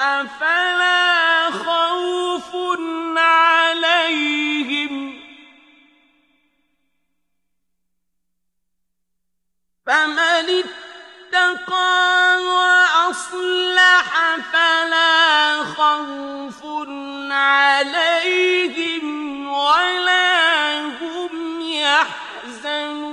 فلا خوف عليهم فمن اتقى وأصلح فلا خوف عليهم ولا هم يحزنون